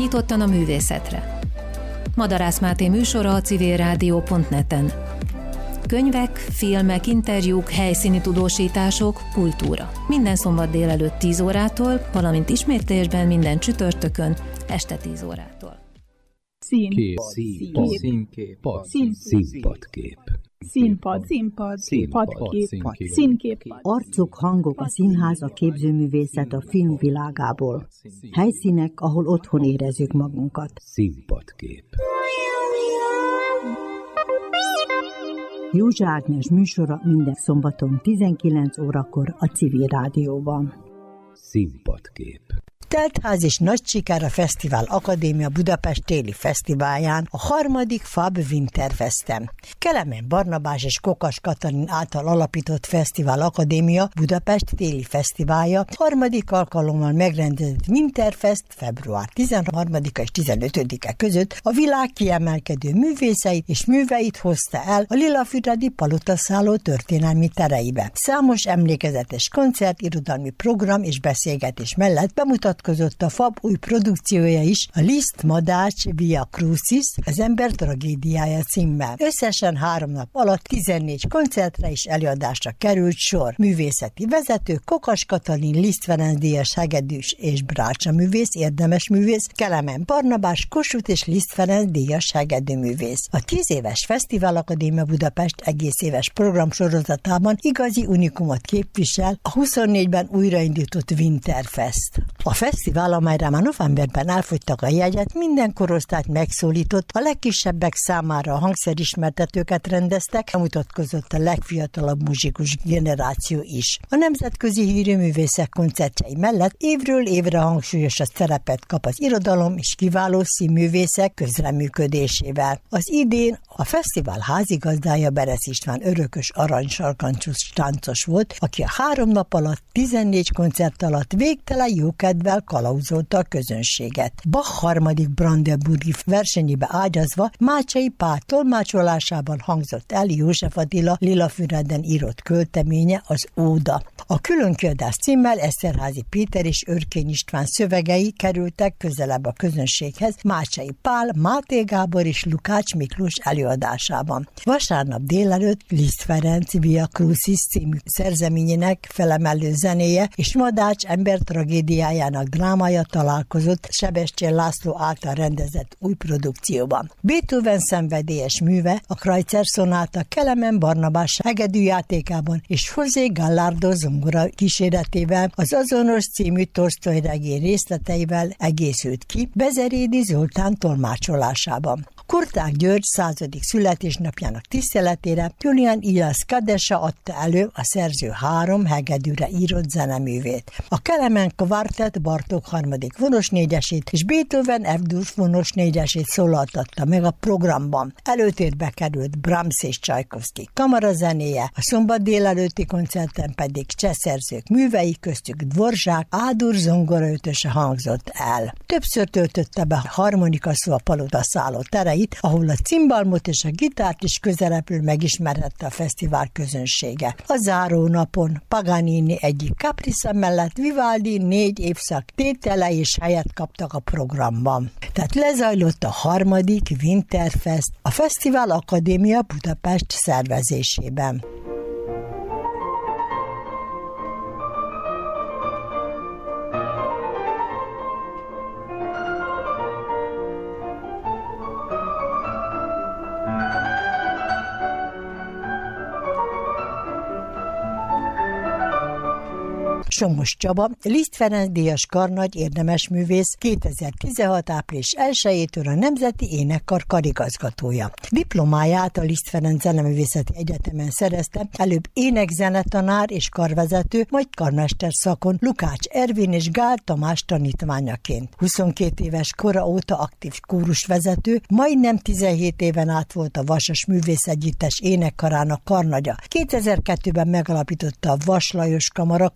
Nyitottan a művészetre. Madarász Máté műsora a civilrádió.net-en. Könyvek, filmek, interjúk, helyszíni tudósítások, kultúra. Minden szombat délelőtt 10 órától, valamint ismétlésben minden csütörtökön este 10 órától. Színpad. Arcok, hangok, a színház, a képzőművészet, a film világából. Helyszínek, ahol otthon érezzük magunkat. Színpadkép. Józsa Ágnes műsora minden szombaton 19 órakor a Civil Rádióban. Színpadkép. Teltház és nagy siker a Fesztivál Akadémia Budapest téli fesztiválján, a 3. FAB Winterfesten. Kelemen Barnabás és Kokas Katalin által alapított Fesztivál Akadémia Budapest téli fesztiválja 3. alkalommal megrendezett Winterfest február 13-a és 15-e között a világ kiemelkedő művészeit és műveit hozta el a Lilafüredi Palotaszálló történelmi tereibe. Számos emlékezetes koncert, irodalmi program és beszélgetés mellett bemutatkozott a FAB új produkciója is, a Liszt Madács Via Crucis, az ember tragédiája címmel. Összesen 3 nap alatt 14 koncertre és előadásra került sor. Művészeti vezető Kokas Katalin, Liszt Ferenc díjas hegedűs és brácsa művész, érdemes művész, Kelemen Barnabás, Kossuth és Liszt Ferenc díjas hegedűművész. A 10 éves Fesztivál Akadémia Budapest egész éves programsorozatában igazi unikumot képvisel a 24-ben újraindított Winterfest. A fesztivál, amelyre már novemberben elfogytak a jegyet, minden korosztályt megszólított, a legkisebbek számára a hangszerismertetőket rendeztek, bemutatkozott a legfiatalabb muzsikus generáció is. A nemzetközi hírű művészek koncertjei mellett évről évre hangsúlyos szerepet kap az irodalom és kiváló színművészek közreműködésével. Az idén a fesztivál házigazdája Beresz István örökös aranysarkantyús táncos volt, aki a 3 nap alatt 14 koncert alatt végtelen jókedvel kalauzolta a közönséget. Bach 3. brandenburgi versenyébe ágyazva Mácsai Pál tolmácsolásában hangzott el József Attila Lilafüreden írott költeménye, az Óda. A különkiadás címmel Eszterházy Péter és Örkény István szövegei kerültek közelebb a közönséghez Mácsai Pál, Máté Gábor és Lukács Miklós előadásában. Vasárnap délelőtt Liszt Ferenc Via Crucis című szerzeményének felemelő zenéje és Madács ember tragédiájának drámája találkozott Sebestyén László által rendezett új produkcióban. Beethoven szenvedélyes műve, a Kreutzer szonáta Kelemen Barnabás hegedűjátékában és José Gallardo zongora kíséretével, az azonos című Tolsztoj regény részleteivel egészült ki Bezerédi Zoltán tolmácsolásában. Kurták György 100. születésnapjának tiszteletére Julian Ilyas Kadesa adta elő a szerző 3 hegedűre írott zeneművét. A Kelemen Kvartett Bartók 3. vonos négyesét és Beethoven F-dur vonos négyesét szólaltatta meg a programban. Előtérbe került Brahms és Csajkovszky kamarazenéje, a szombat délelőtti koncerten pedig cseh szerzők művei, köztük Dvorzsák A-dur zongoraötöse hangzott el. Többször töltötte be a harmonikaszó a Palotaszálló tereit, ahol a cimbalmot és a gitárt is közelepül megismerhette a fesztivál közönsége. A záró napon Paganini egyik Caprice mellett Vivaldi 4 évszak tétele és helyet kaptak a programban. Tehát lezajlott a 3. Winterfest a Fesztivál Akadémia Budapest szervezésében. Somos Csaba, Liszt Ferenc díjas karnagy érdemes művész, 2016. április 1-től a Nemzeti Énekkar karigazgatója. Diplomáját a Liszt Ferenc Zeneművészeti Egyetemen szerezte, előbb énekzenetanár és karvezető, majd karmester szakon Lukács Ervin és Gál Tamás tanítványaként. 22 éves kora óta aktív kórusvezető, majdnem 17 éven át volt a Vasas Művészegyüttes énekkarának karnagya. 2002-ben megalapította a Vas Lajos Kamara kórust,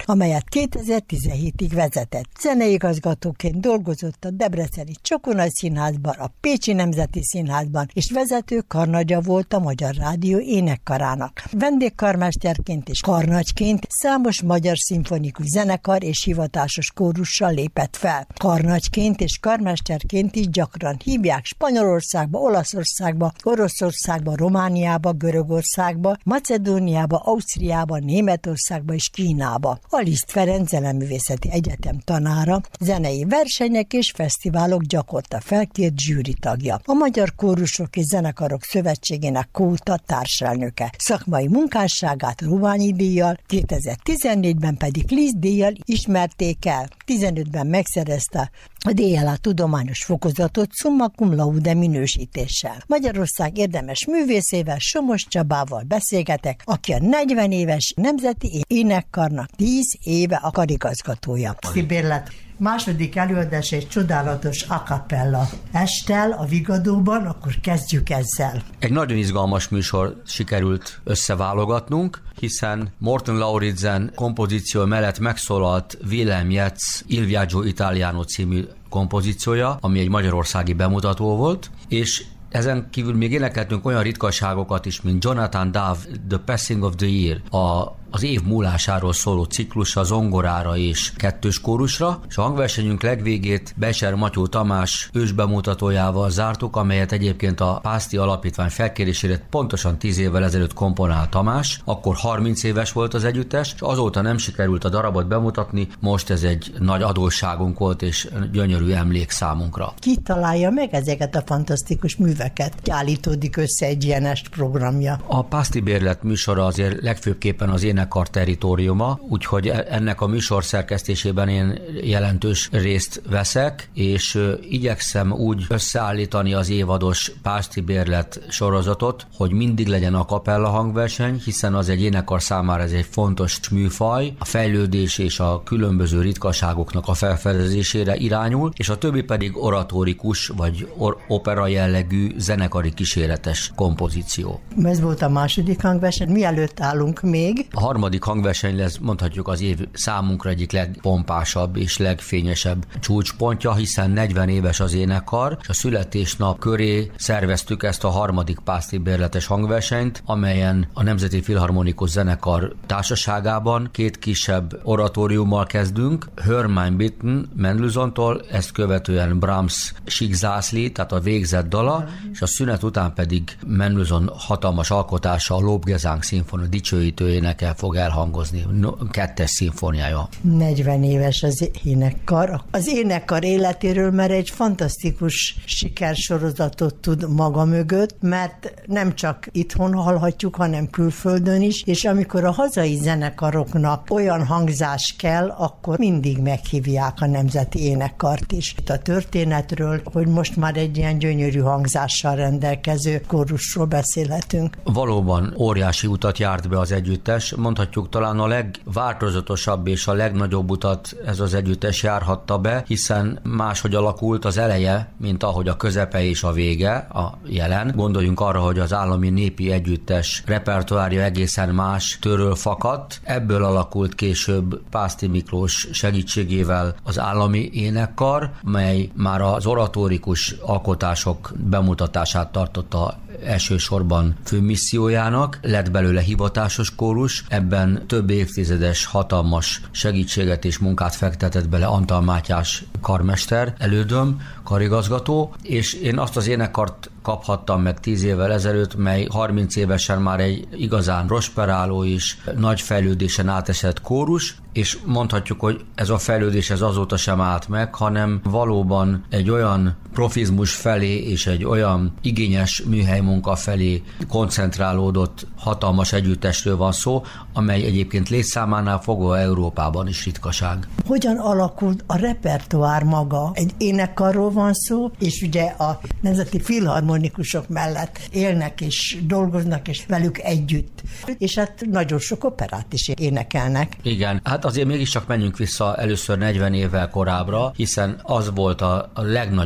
amelyet 2017-ig vezetett. Zeneigazgatóként dolgozott a Debreceni Csokonai Színházban, a Pécsi Nemzeti Színházban, és vezető karnagya volt a Magyar Rádió énekkarának. Vendégkarmesterként és karnagyként számos magyar szimfonikus zenekar és hivatásos kórussal lépett fel. Karnagyként és karmesterként is gyakran hívják Spanyolországba, Olaszországba, Oroszországba, Romániába, Görögországba, Macedóniába, Ausztriába, Németországba és Kínába. A Liszt Ferenc Zeneművészeti Egyetem tanára, zenei versenyek és fesztiválok gyakorta felkért zsűri tagja. A Magyar Kórusok és Zenekarok Szövetségének Kóta társelnöke. Szakmai munkásságát Ruványi díjjal, 2014-ben pedig Liszt díjjal ismerték el. 15-ben megszerezte a DLA tudományos fokozatot summa cum laude minősítéssel. Magyarország érdemes művészével, Somos Csabával beszélgetek, aki a 40 éves Nemzeti Énekkarnak 10 éve a karigazgatója. Szibérlet. Második előadás egy csodálatos a cappella esttel a Vigadóban, akkor kezdjük ezzel. Egy nagyon izgalmas műsor sikerült összeválogatnunk, hiszen Morten Lauridsen kompozíció mellett megszólalt Wilhelm Jetz Il Viaggio Italiano című kompozíciója, ami egy magyarországi bemutató volt, és ezen kívül még énekeltünk olyan ritkaságokat is, mint Jonathan Dove, The Passing of the Year, az év múlásáról szóló ciklusa zongorára és kettős kórusra, és a hangversenyünk legvégét Beser Matyó Tamás ősbemutatójával zártuk, amelyet egyébként a Pászti Alapítvány felkérésére pontosan 10 évvel ezelőtt komponált Tamás, akkor 30 éves volt az együttes, és azóta nem sikerült a darabot bemutatni, most ez egy nagy adósságunk volt, és gyönyörű emlék számunkra. Ki találja meg ezeket a fantasztikus műveket? Állítódik össze egy ilyen programja. A Pászti Bérlet műsora azért legfőképpen az énekkar territóriuma, úgyhogy ennek a műsor szerkesztésében én jelentős részt veszek, és igyekszem úgy összeállítani az évados Pászti Bérlet sorozatot, hogy mindig legyen a kapella hangverseny, hiszen az egy énekkar számára ez egy fontos műfaj, a fejlődés és a különböző ritkaságoknak a felfedezésére irányul, és a többi pedig oratórikus vagy opera jellegű zenekari kíséretes kompozíció. Ez volt a második hangverseny, mielőtt állunk még? A harmadik hangverseny lesz, mondhatjuk, az év számunkra egyik legpompásabb és legfényesebb csúcspontja, hiszen 40 éves az énekkar, és a születésnap köré szerveztük ezt a harmadik Pászti Bérletes hangversenyt, amelyen a Nemzeti Filharmonikus Zenekar társaságában 2 kisebb oratóriummal kezdünk, Hör mein Bitten Mendelssohntól, ezt követően Brahms Síkzászli, tehát a végzett dala, és a szünet után pedig Mendelssohn hatalmas alkotása, a Lobgesang szimfónia dicsőítő énekel fog elhangozni, 2. szimfóniája. 40 éves az énekkar. Az énekkar életéről már egy fantasztikus sikersorozatot tud maga mögött, mert nem csak itthon hallhatjuk, hanem külföldön is, és amikor a hazai zenekaroknak olyan hangzás kell, akkor mindig meghívják a Nemzeti Énekkart is. Itt a történetről, hogy most már egy ilyen gyönyörű hangzással rendelkező kórusról beszélhetünk. Valóban óriási utat járt be az együttes, mondhatjuk talán a legváltozatosabb és a legnagyobb utat ez az együttes járhatta be, hiszen máshogy alakult az eleje, mint ahogy a közepe és a vége, a jelen. Gondoljunk arra, hogy az Állami Népi Együttes repertoárja egészen más tőről fakadt. Ebből alakult később Pászti Miklós segítségével az Állami Énekkar, mely már az oratórikus alkotások bemutatását tartotta elsősorban fő missziójának, lett belőle hivatásos kórus, ebben több évtizedes hatalmas segítséget és munkát fektetett bele Antal Mátyás karmester, elődöm, karigazgató, és én azt az énekkart kaphattam meg 10 évvel ezelőtt, mely 30 évesen már egy igazán prosperáló is, nagy fejlődésen átesett kórus, és mondhatjuk, hogy ez a fejlődés ez azóta sem állt meg, hanem valóban egy olyan profizmus felé és egy olyan igényes műhelymunka felé koncentrálódott hatalmas együttesről van szó, amely egyébként létszámánál fogva Európában is ritkaság. Hogyan alakult a repertoár maga? Egy énekkarról van szó, és ugye a Nemzeti Filharmonikusok mellett élnek és dolgoznak, és velük együtt. És hát nagyon sok operát is énekelnek. Igen, hát azért mégiscsak menjünk vissza először 40 évvel korábbra, hiszen az volt a legnagyobb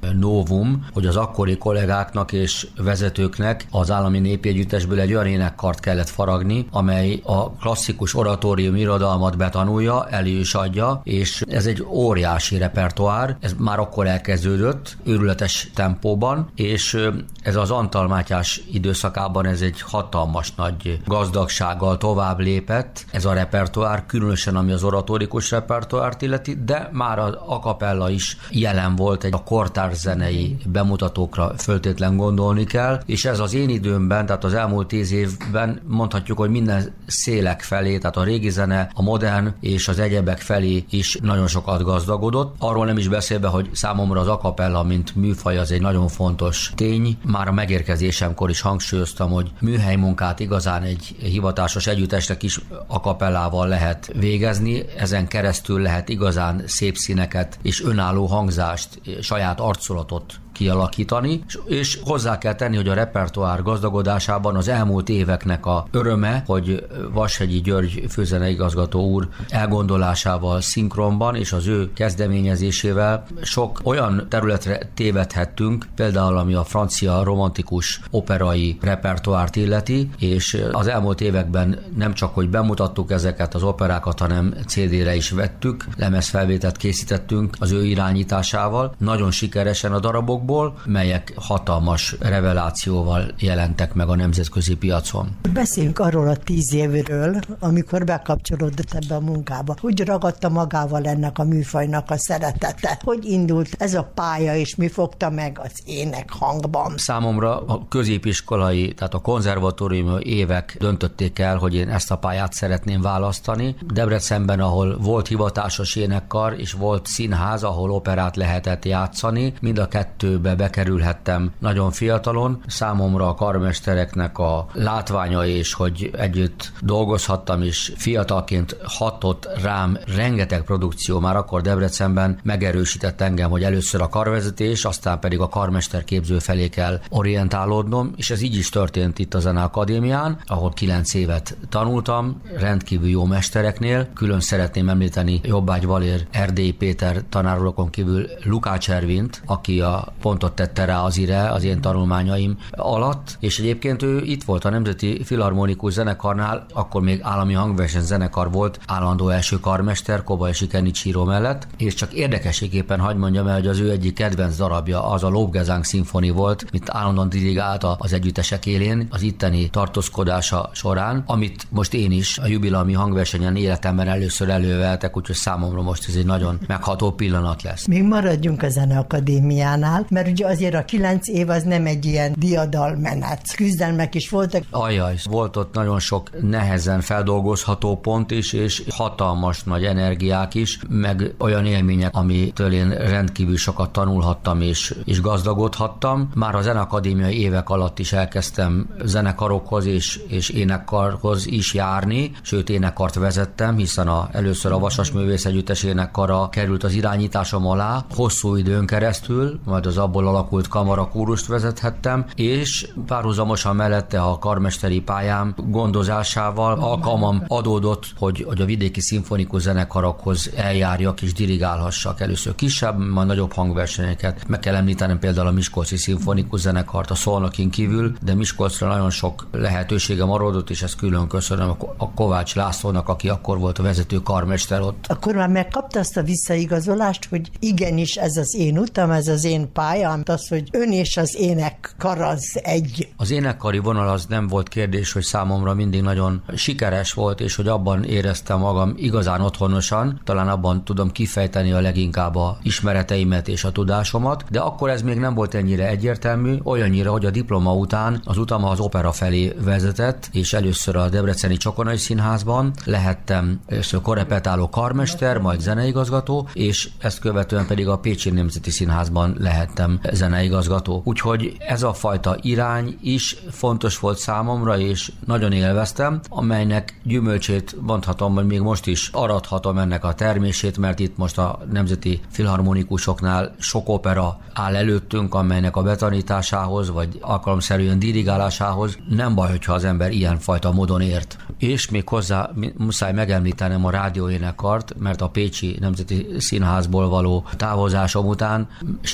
novum, hogy az akkori kollégáknak és vezetőknek az Állami Népegyüttesből egy olyan énekkart kellett faragni, amely a klasszikus oratórium irodalmat betanulja, elő is adja, és ez egy óriási repertoár, ez már akkor elkezdődött, őrületes tempóban, és ez az Antal Mátyás időszakában ez egy hatalmas nagy gazdagsággal tovább lépett, ez a repertoár, különösen ami az oratórikus repertoárt illeti, de már az a cappella is jelen volt, a kortárs zenei bemutatókra föltétlen gondolni kell, és ez az én időmben, tehát az elmúlt 10 évben mondhatjuk, hogy minden szélek felé, tehát a régi zene, a modern és az egyebek felé is nagyon sokat gazdagodott. Arról nem is beszélve, hogy számomra az a cappella, mint műfaj, az egy nagyon fontos tény. Már a megérkezésemkor is hangsúlyoztam, hogy műhelymunkát igazán egy hivatásos együttesnek is a cappellával lehet végezni, ezen keresztül lehet igazán szép színeket és önálló hangzást, saját arculatot kialakítani, és hozzá kell tenni, hogy a repertoár gazdagodásában az elmúlt éveknek a öröme, hogy Vashegyi György főzeneigazgató úr elgondolásával szinkronban és az ő kezdeményezésével sok olyan területre tévedhettünk, például ami a francia romantikus operai repertoárt illeti, és az elmúlt években nem csak, hogy bemutattuk ezeket az operákat, hanem CD-re is vettük, lemezfelvételt készítettünk az ő irányításával, nagyon sikeresen a darabok, melyek hatalmas revelációval jelentek meg a nemzetközi piacon. Beszéljünk arról a 10 évről, amikor bekapcsolódott ebbe a munkába. Hogy ragadta magával ennek a műfajnak a szeretete? Hogy indult ez a pálya, és mi fogta meg az ének hangban? Számomra a középiskolai, tehát a konzervatórium évek döntötték el, hogy én ezt a pályát szeretném választani. Debrecenben, ahol volt hivatásos énekkar, és volt színház, ahol operát lehetett játszani, mind a kettőbe bekerülhettem nagyon fiatalon. Számomra a karmestereknek a látványa, és hogy együtt dolgozhattam, és fiatalként hatott rám rengeteg produkció, már akkor Debrecenben megerősített engem, hogy először a karvezetés, aztán pedig a karmesterképző felé kell orientálódnom, és ez így is történt itt a Zeneakadémián, ahol 9 évet tanultam, rendkívül jó mestereknél. Külön szeretném említeni Jobbágy Valér, Erdélyi Péter tanárurakon kívül Lukács Ervint, aki a pontot tette rá az ire az én tanulmányaim alatt, és egyébként ő itt volt a Nemzeti Filharmonikus Zenekarnál, akkor még állami hangversenyzenekar volt, állandó első karmester Kobayashi Kenichiro mellett, és csak érdekességképpen hadd mondjam el, hogy az ő egyik kedvenc darabja az a Lobgesang szimfoni volt, mint állandóan dirigált az együttesek élén az itteni tartózkodása során, amit most én is a jubileumi hangversenyen életemben először előveltek, úgyhogy számomra most ez egy nagyon megható pillanat lesz. Még maradjunk a Zeneakadémiánál, mert ugye azért a 9 év az nem egy ilyen diadalmenet. Küzdelmek is voltak. Ajaj, volt ott nagyon sok nehezen feldolgozható pont is, és hatalmas nagy energiák is, meg olyan élmények, amitől én rendkívül sokat tanulhattam és gazdagodhattam. Már a Zeneakadémiai évek alatt is elkezdtem zenekarokhoz és énekkarhoz is járni, sőt énekkart vezettem, hiszen először a Vasas Művész Együttes énekkarra került az irányításom alá, hosszú időn keresztül, majd az abból alakult kamarakórust vezethettem, és párhuzamosan mellette a karmesteri pályám gondozásával alkalmam adódott, hogy a vidéki szimfonikus zenekarokhoz eljárjak és dirigálhassak. Először kisebb, majd nagyobb hangversenyeket. Meg kell említenem például a Miskolci Szimfonikus Zenekart a Szolnokin kívül, de Miskolcra nagyon sok lehetősége maradott, és ezt külön köszönöm a Kovács Lászlónak, aki akkor volt a vezető karmester ott. Akkor már megkapta azt a visszaigazolást, hogy igenis ez az én utam, ez az én pályám, az, hogy ön és az énekkar az egy. Az énekkari vonal az nem volt kérdés, hogy számomra mindig nagyon sikeres volt, és hogy abban éreztem magam igazán otthonosan, talán abban tudom kifejteni a leginkább a ismereteimet és a tudásomat, de akkor ez még nem volt ennyire egyértelmű, olyannyira, hogy a diploma után az utam az opera felé vezetett, és először a Debreceni Csokonai Színházban lehettem először korrepetáló karmester, majd zeneigazgató, és ezt követően pedig a Pécsi Nemzeti Színházban lehettem zeneigazgató. Úgyhogy ez a fajta irány is fontos volt számomra, és nagyon élveztem, amelynek gyümölcsét mondhatom, hogy még most is arathatom ennek a termését, mert itt most a Nemzeti Filharmonikusoknál sok opera áll előttünk, amelynek a betanításához, vagy alkalomszerűen dirigálásához nem baj, hogyha az ember ilyenfajta módon ért. És még hozzá muszáj megemlítenem a rádióénekart, mert a Pécsi Nemzeti Színházból való távozásom után sikerrel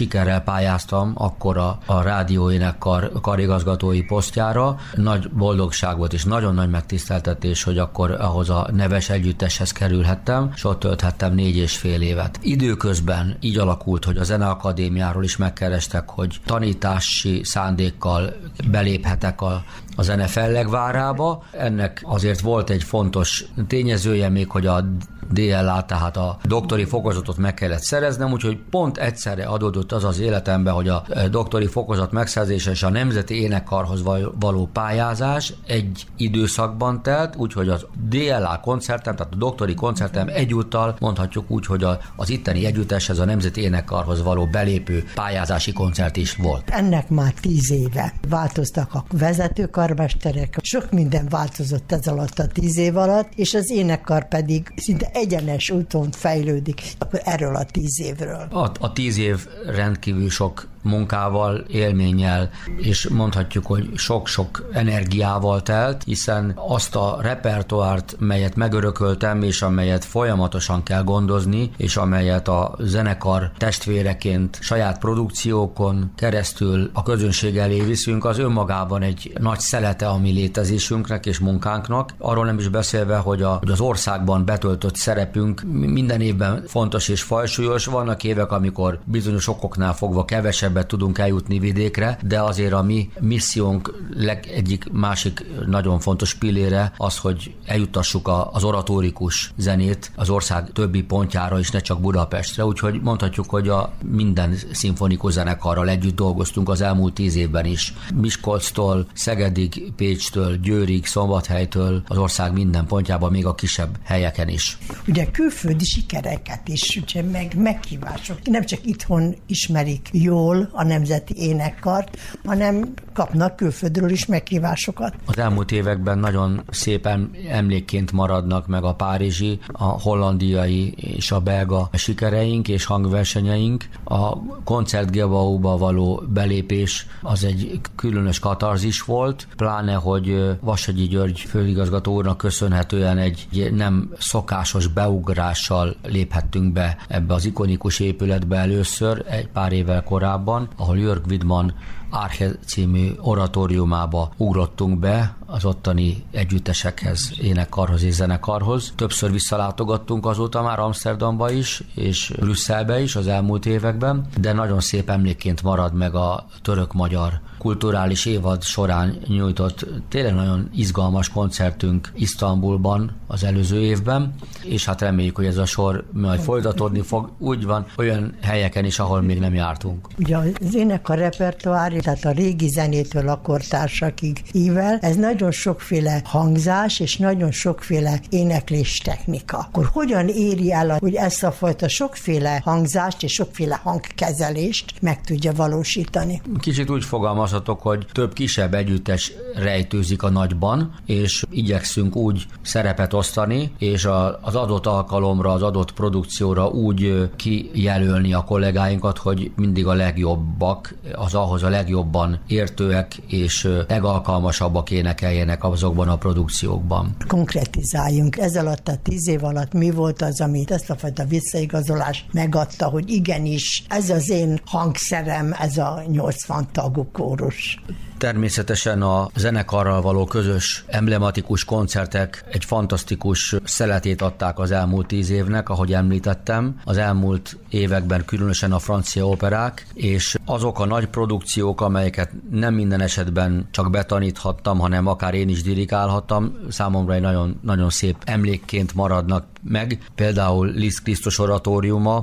pályáztam akkor a rádióénekkar karigazgatói posztjára. Nagy boldogság volt és nagyon nagy megtiszteltetés, hogy akkor ahhoz a neves együtteshez kerülhettem, és ott tölthettem 4,5 évet. Időközben így alakult, hogy a Zeneakadémiáról is megkerestek, hogy tanítási szándékkal beléphetek a zene fellegvárába. Ennek azért volt egy fontos tényezője még, hogy a DLA, tehát a doktori fokozatot meg kellett szereznem, úgyhogy pont egyszerre adódott az életemben, hogy a doktori fokozat megszerzése és a Nemzeti Énekkarhoz való pályázás egy időszakban telt, úgyhogy az DLA koncertem, tehát a doktori koncertem egyúttal mondhatjuk úgy, hogy az itteni együtteshez, a Nemzeti Énekkarhoz való belépő pályázási koncert is volt. Ennek már 10 éve változtak a vezetőkarmesterek, sok minden változott ez alatt a 10 év alatt, és az énekkar pedig szinte egyenes úton fejlődik. Akkor erről a 10 évről. A 10 év rendkívül sok munkával, élménnyel, és mondhatjuk, hogy sok-sok energiával telt, hiszen azt a repertoárt, melyet megörököltem, és amelyet folyamatosan kell gondozni, és amelyet a zenekar testvéreként saját produkciókon keresztül a közönség elé viszünk, az önmagában egy nagy szelete a mi létezésünknek és munkánknak. Arról nem is beszélve, hogy az országban betöltött szerepünk minden évben fontos és fajsúlyos. Vannak évek, amikor bizonyos okoknál fogva kevesebbet tudunk eljutni vidékre, de azért a mi missziónk egyik másik nagyon fontos pillére az, hogy eljutassuk az oratórikus zenét az ország többi pontjára is, ne csak Budapestre. Úgyhogy mondhatjuk, hogy a minden szimfonikus zenekarral együtt dolgoztunk az elmúlt 10 évben is. Miskolctól, Szegedig, Pécstől, Győrig, Szombathelytől, az ország minden pontjában, még a kisebb helyeken is. Ugye külföldi sikereket is, ugye meghívások. Nem csak itthon ismerik jól a Nemzeti Énekkart, hanem kapnak külföldről is meghívásokat. Az elmúlt években nagyon szépen emlékként maradnak meg a párizsi, a hollandiai és a belga sikereink és hangversenyeink. A Koncertgebouwba való belépés az egy különös katarzis volt, pláne, hogy Vassagyi György főigazgató úrnak köszönhetően egy nem szokásos beugrással léphettünk be ebbe az ikonikus épületbe először, egy pár évvel korábban, ahol Jörg Widmann Arche című oratóriumába ugrottunk be az ottani együttesekhez, énekkarhoz és zenekarhoz. Többször visszalátogattunk azóta már Amsterdamba is, és Brüsszelbe is az elmúlt években, de nagyon szép emlékként marad meg a török-magyar kulturális évad során nyújtott tényleg nagyon izgalmas koncertünk Isztambulban az előző évben, és hát reméljük, hogy ez a sor majd folytatódni fog. Úgy van, olyan helyeken is, ahol még nem jártunk. Ugye az énekkar repertoár, tehát a régi zenétől a kortársakig ível, ez nagyon sokféle hangzás, és nagyon sokféle éneklés technika. Akkor hogyan éri el, hogy ezt a fajta sokféle hangzást és sokféle hangkezelést meg tudja valósítani? Kicsit úgy fogalmazhatok, hogy több kisebb együttes rejtőzik a nagyban, és igyekszünk úgy szerepet osztani, és az adott alkalomra, az adott produkcióra úgy kijelölni a kollégáinkat, hogy mindig a legjobbak, az ahhoz a legjobban értőek és legalkalmasabbak énekeljenek azokban a produkciókban. Konkretizáljunk. Ez alatt a 10 év alatt mi volt az, amit ezt a fajta visszaigazolást megadta, hogy igenis, ez az én hangszerem, ez a 80 tagú kórus. Természetesen a zenekarral való közös emblematikus koncertek egy fantasztikus szeletét adták az elmúlt 10 évnek, ahogy említettem. Az elmúlt években különösen a francia operák, és azok a nagy produkciók, amelyeket nem minden esetben csak betaníthattam, hanem akár én is dirigálhattam, számomra egy nagyon, nagyon szép emlékként maradnak meg. Például Liszt Krisztus oratóriuma,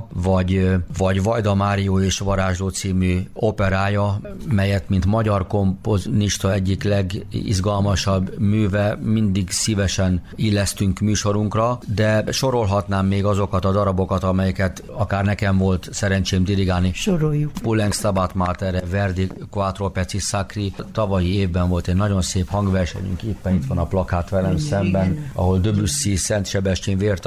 vagy Vajda Márió és Varázsló című operája, melyet mint magyar komponista egyik legizgalmasabb műve mindig szívesen illesztünk műsorunkra, de sorolhatnám még azokat a darabokat, amelyeket akár nekem volt szerencsém dirigálni. Soroljuk. Poulenc Stabat Mater, Verdi Quattro Pezzi Sacri. Tavalyi évben volt egy nagyon szép hangversenyünk, éppen itt van a plakát velem szemben, ahol Debussy, Szent Sebestyén, Vértanú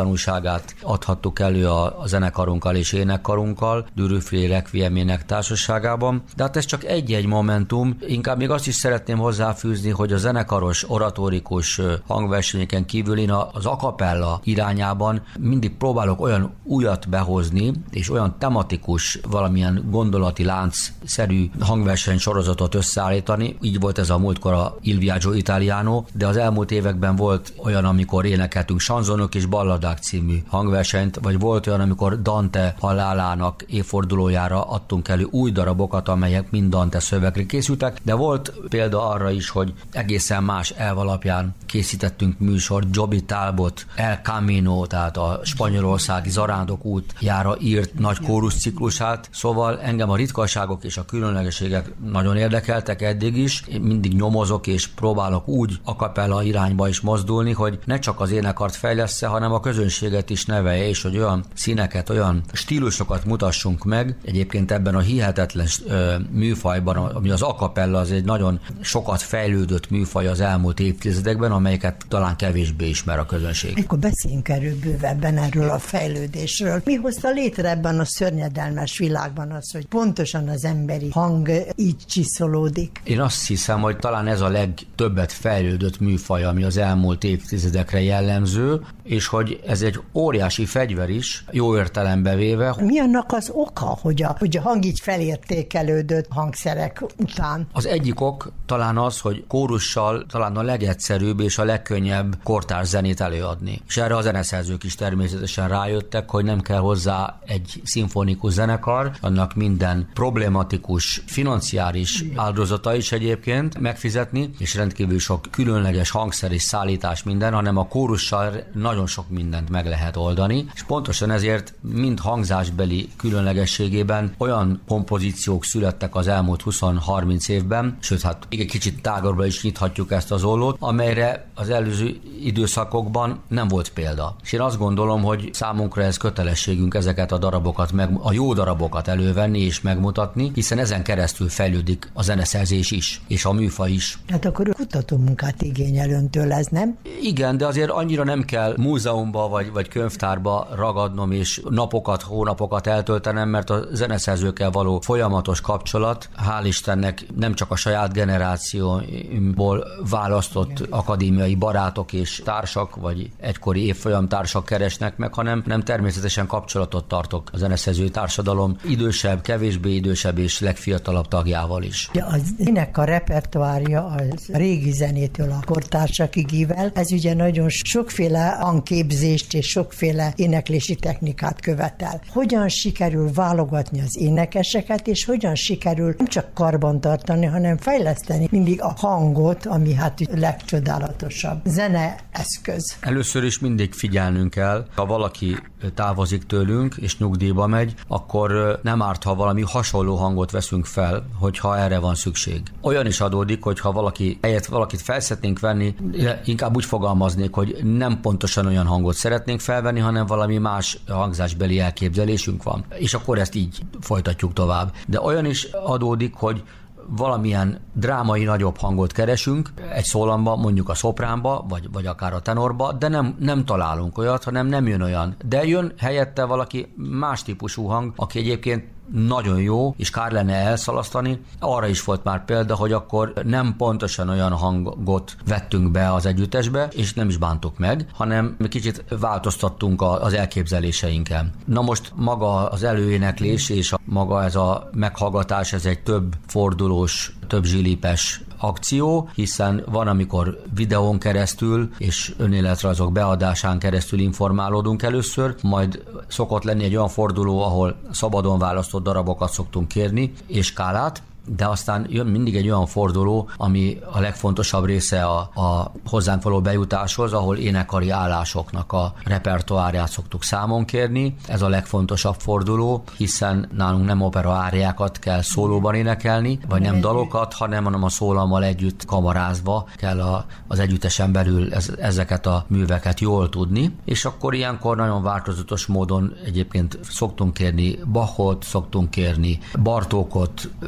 élettanúságát adhattuk elő a zenekarunkkal és énekkarunkkal, Dürüfli Requiem énektársaságában. De hát ez csak egy-egy momentum. Inkább még azt is szeretném hozzáfűzni, hogy a zenekaros, oratórikus hangversenyeken kívül én az a cappella irányában mindig próbálok olyan újat behozni, és olyan tematikus, valamilyen gondolati láncszerű hangverseny sorozatot összeállítani. Így volt ez a múltkor a Il Viaggio Italiano, de az elmúlt években volt olyan, amikor énekeltünk Sanzonok és balladák című hangversenyt, vagy volt olyan, amikor Dante halálának évfordulójára adtunk elő új darabokat, amelyek mind Dante szövegre készültek, de volt példa arra is, hogy egészen más elv alapján készítettünk műsort. Joby Talbot El Camino, tehát a spanyolországi zarándok útjára írt nagy kórusz ciklusát, szóval engem a ritkaságok és a különlegességek nagyon érdekeltek eddig is. Én mindig nyomozok és próbálok úgy a cappella irányba is mozdulni, hogy ne csak az énekart fejlessze, hanem a közönséget is nevelje, és hogy olyan színeket, olyan stílusokat mutassunk meg. Egyébként ebben a hihetetlen műfajban, ami az a cappella, az egy nagyon sokat fejlődött műfaj az elmúlt évtizedekben, amelyeket talán kevésbé ismer a közönség. Akkor beszéljünk bővebben erről a fejlődésről. Mi hozta létre ebben a szörnyedelmes világban az, hogy pontosan az emberi hang így csiszolódik? Én azt hiszem, hogy talán ez a legtöbbet fejlődött műfaj, ami az elmúlt évtizedekre jellemző, és hogy ez egy óriási fegyver is, jó értelembe véve. Mi annak az oka, hogy a hang így felértékelődött hangszerek után? Az egyik ok talán az, hogy kórussal talán a legegyszerűbb és a legkönnyebb kortárs zenét előadni. És erre a zeneszerzők is természetesen rájöttek, hogy nem kell hozzá egy szimfonikus zenekar, annak minden problematikus financiáris áldozata is egyébként megfizetni, és rendkívül sok különleges hangszer és szállítás minden, hanem a kórussal nagyon sok mindent meg lehet oldani, és pontosan ezért mind hangzásbeli különlegességében olyan kompozíciók születtek az elmúlt 20-30 évben, sőt, hát egy kicsit tágabbra is nyithatjuk ezt az ollót, amelyre az előző időszakokban nem volt példa. És én azt gondolom, hogy számunkra ez kötelességünk ezeket a darabokat, a jó darabokat elővenni és megmutatni, hiszen ezen keresztül fejlődik a zeneszerzés is, és a műfaj is. Hát akkor kutatómunkát igényel öntől ez, nem? Igen, de azért annyira nem kell múzeumba vagy könyvtárba ragadnom és napokat, hónapokat eltöltenem, mert a zeneszerzőkkel való folyamatos kapcsolat, hál' Istennek nem csak a saját generációból választott akadémiai barátok és társak, vagy egykori évfolyamtársak keresnek meg, hanem nem természetesen kapcsolatot tartok a zeneszerző társadalom idősebb, kevésbé idősebb és legfiatalabb tagjával is. Ja, az énekar repertoárja a régi zenétől a kortársakig ível, ez ugye nagyon sokféle hangképzést és sokféle éneklési technikát követel. Hogyan sikerül válogatni az énekeseket, és hogyan sikerül nem csak karbantartani, hanem fejleszteni mindig a hangot, ami hát legcsodálatosabb zeneeszköz. Először is mindig figyelnünk kell, ha valaki távozik tőlünk és nyugdíjba megy, akkor nem árt, ha valami hasonló hangot veszünk fel, hogyha erre van szükség. Olyan is adódik, hogy ha valakit fel szeretnénk venni, inkább úgy fogalmaznék, hogy nem pontosan olyan hangot szeretnénk felvenni, hanem valami más hangzásbeli elképzelésünk van. És akkor ezt így folytatjuk tovább. De olyan is adódik, hogy valamilyen drámai nagyobb hangot keresünk egy szólamba, mondjuk a szopránba, vagy akár a tenorba, de nem találunk olyat, hanem nem jön olyan. De jön helyette valaki más típusú hang, aki egyébként nagyon jó, és kár lenne elszalasztani. Arra is volt már példa, hogy akkor nem pontosan olyan hangot vettünk be az együttesbe, és nem is bántuk meg, hanem kicsit változtattunk az elképzeléseinken. Na most maga az előéneklés és maga ez a meghallgatás, ez egy több fordulós, több zsilipes akció, hiszen van, amikor videón keresztül és önéletrajzok beadásán keresztül informálódunk először, majd szokott lenni egy olyan forduló, ahol szabadon választott darabokat szoktunk kérni, és skálát, de aztán jön mindig egy olyan forduló, ami a legfontosabb része a hozzánk való bejutáshoz, ahol énekari állásoknak a repertoárját szoktuk számon kérni. Ez a legfontosabb forduló, hiszen nálunk nem opera áriákat kell szólóban énekelni, vagy nem dalokat, hanem a szólammal együtt kamarázva kell az együttesen belül ezeket a műveket jól tudni, és akkor ilyenkor nagyon változatos módon egyébként szoktunk kérni Bachot, szoktunk kérni Bartókot, Verdi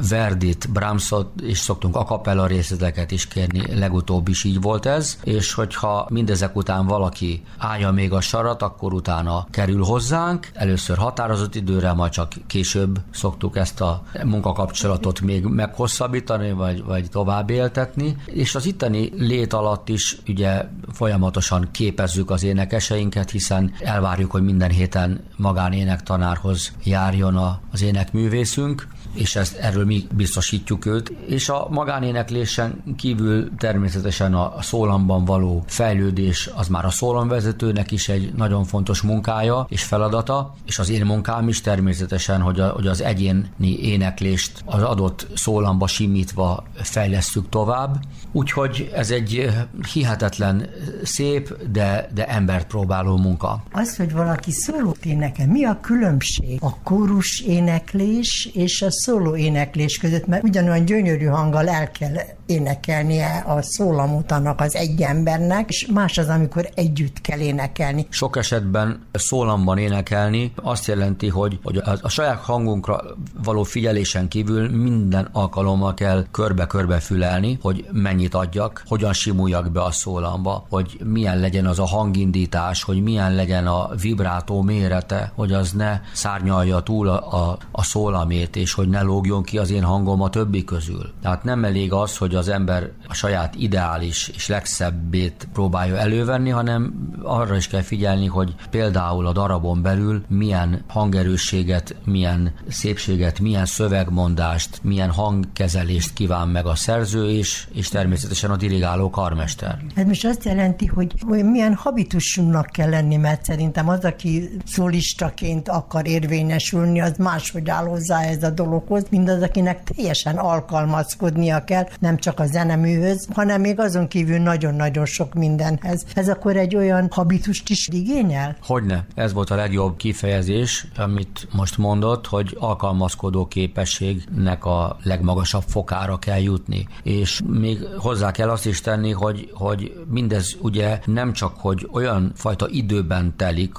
Verdit, Brahmsot, és szoktunk a cappella részleteket is kérni, legutóbb is így volt ez, és hogyha mindezek után valaki állja még a sarat, akkor utána kerül hozzánk, először határozott időre, majd csak később szoktuk ezt a munkakapcsolatot még meghosszabbítani, vagy tovább éltetni, és az itteni lét alatt is ugye folyamatosan képezzük az énekeseinket, hiszen elvárjuk, hogy minden héten magánénektanárhoz járjon az énekművészünk, és erről mi biztosítjuk őt, és a magánéneklésen kívül természetesen a szólamban való fejlődés az már a szólamvezetőnek is egy nagyon fontos munkája és feladata, és az én munkám is természetesen, hogy az egyéni éneklést az adott szólamba simítva fejlesszük tovább. Úgyhogy ez egy hihetetlen szép, de embert próbáló munka. Az, hogy valaki szólót énekel, mi a különbség a kórus éneklés és a szóló éneklés között, mert ugyanolyan gyönyörű hanggal el kell énekelnie a szólamot annak az egy embernek, és más az, amikor együtt kell énekelni. Sok esetben szólamban énekelni azt jelenti, hogy a saját hangunkra való figyelésen kívül minden alkalommal kell körbe-körbe fülelni, hogy mennyit adjak, hogyan simuljak be a szólamba, hogy milyen legyen az a hangindítás, hogy milyen legyen a vibrátó mérete, hogy az ne szárnyalja túl a szólamét, és hogy ne lógjon ki az én hangom a többi közül. Tehát nem elég az, hogy az ember a saját ideális és legszebbét próbálja elővenni, hanem arra is kell figyelni, hogy például a darabon belül milyen hangerősséget, milyen szépséget, milyen szövegmondást, milyen hangkezelést kíván meg a szerző és természetesen a dirigáló karmester. Ez most azt jelenti, hogy milyen habitusunknak kell lenni, mert szerintem az, aki szólistaként akar érvényesülni, az máshogy áll hozzá ez a dologhoz, mint az, akinek teljesen alkalmazkodnia kell, nem csak a zeneműhöz, hanem még azon kívül nagyon-nagyon sok mindenhez. Ez akkor egy olyan habitust is igényel? Hogyne. Ez volt a legjobb kifejezés, amit most mondott, hogy alkalmazkodó képességnek a legmagasabb fokára kell jutni. És még hozzá kell azt is tenni, hogy mindez ugye nem csak, hogy olyan fajta időben telik,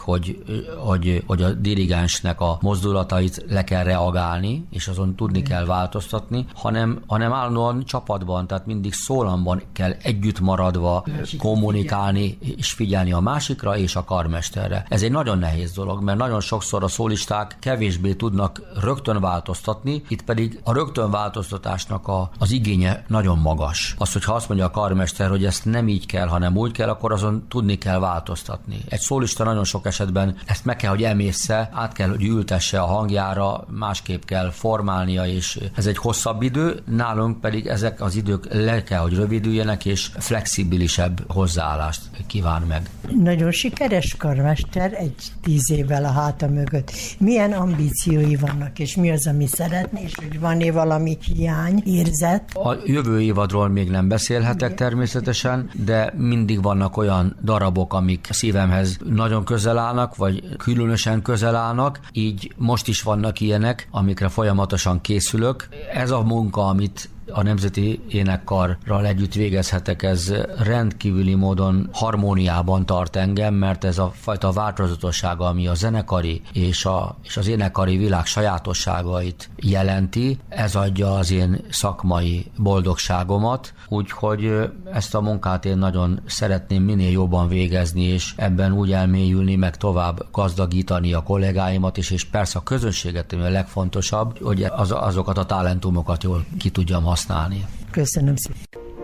hogy a dirigensnek a mozdulatait le kell reagálni, és azon tudni kell változtatni, hanem állandóan csapatban, tehát mindig szólamban kell együtt maradva kommunikálni és figyelni a másikra és a karmesterre. Ez egy nagyon nehéz dolog, mert nagyon sokszor a szólisták kevésbé tudnak rögtön változtatni, itt pedig a rögtön változtatásnak az igénye nagyon magas. Az, hogyha azt mondja a karmester, hogy ezt nem így kell, hanem úgy kell, akkor azon tudni kell változtatni. Egy szólista nagyon sok esetben ezt meg kell, hogy emészze, át kell, hogy ültesse a hangjára, másképp kell formálnia, és ez egy hosszabb idő, nálunk pedig ezek az idők le kell, hogy rövidüljenek, és flexibilisebb hozzáállást kíván meg. Nagyon sikeres karmester, egy 10 évvel a háta mögött. Milyen ambíciói vannak, és mi az, ami szeretné, és hogy van-e valami hiány, érzet? A jövő évadról még nem beszélhetek természetesen, de mindig vannak olyan darabok, amik szívemhez nagyon közel állnak, vagy különösen közel állnak, így most is vannak ilyenek, amikre folyamatosan készülök. Ez a munka, amit a Nemzeti Énekkarral együtt végezhetek, ez rendkívüli módon harmóniában tart engem, mert ez a fajta változatossága, ami a zenekari és az énekkari világ sajátosságait jelenti, ez adja az én szakmai boldogságomat, úgyhogy ezt a munkát én nagyon szeretném minél jobban végezni, és ebben úgy elmélyülni, meg tovább gazdagítani a kollégáimat is, és persze a közönséget, ami a legfontosabb, hogy azokat a talentumokat jól ki tudjam használni. Köszönöm szépen.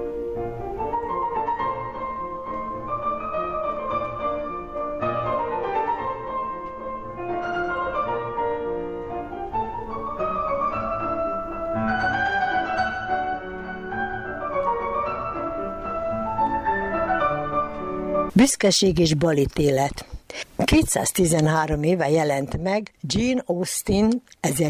Büszkeség és balítélet. 213 éve jelent meg Jane Austen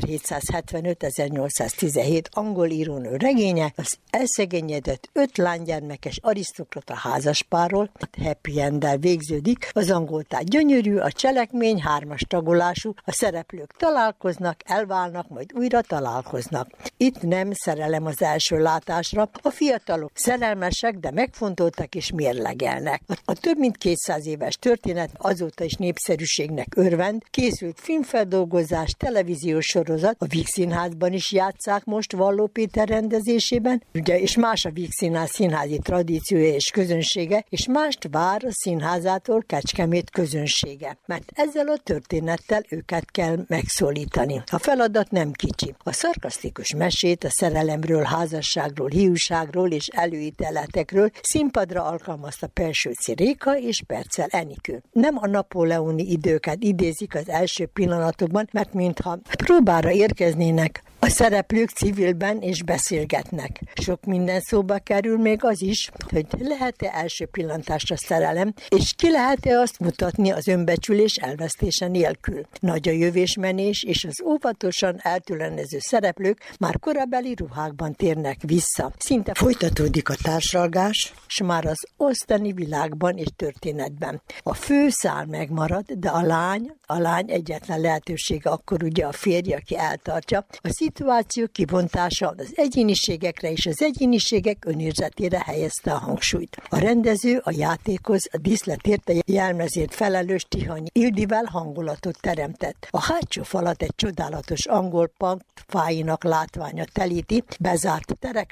1775-1817 angol írónő regénye, az elszegényedett 5 lánygyermekes arisztokrata házaspárról, happy enddel végződik, az angoltár gyönyörű, a cselekmény 3-as tagolású, a szereplők találkoznak, elválnak, majd újra találkoznak. Itt nem szerelem az első látásra, a fiatalok szerelmesek, de megfontoltak és mérlegelnek. A több mint 200 éves történet azóta is népszerűségnek örvend, készült filmfeldolgozás, televíziós sorozat, a Víg Színházban is játsszák most Valló Péter rendezésében, ugye, és más a Víg Színház színházi tradíciója és közönsége, és mást vár a színházától Kecskemét közönsége, mert ezzel a történettel őket kell megszólítani. A feladat nem kicsi. A szarkasztikus mesét a szerelemről, házasságról, hiúságról és előítéletekről színpadra alkalmazta Pelsőci Réka és Percel Enikő. Nem a napóleoni időket idézik az első pillanatokban, mert mintha próbára érkeznének a szereplők civilben és beszélgetnek. Sok minden szóba kerül, még az is, hogy lehet-e első pillantásra szerelem, és ki lehet-e azt mutatni az önbecsülés elvesztése nélkül. Nagy a jövésmenés, és az óvatosan eltűnöző szereplők már korabeli ruhákban térnek vissza. Szinte folytatódik a társalgás, s már az osztani világban és történetben. A fő szál megmarad, de a lány egyetlen lehetősége akkor ugye a férj, aki eltartja. A szituáció kibontása az egyéniségekre és az egyéniségek önérzetére helyezte a hangsúlyt. A rendező a játékhoz, a díszletért, a jelmezért felelős Tihanyi Ildivel hangulatot teremtett. A hátsó falat egy csodálatos angol punk fáinak látványa telíti, bezárt terek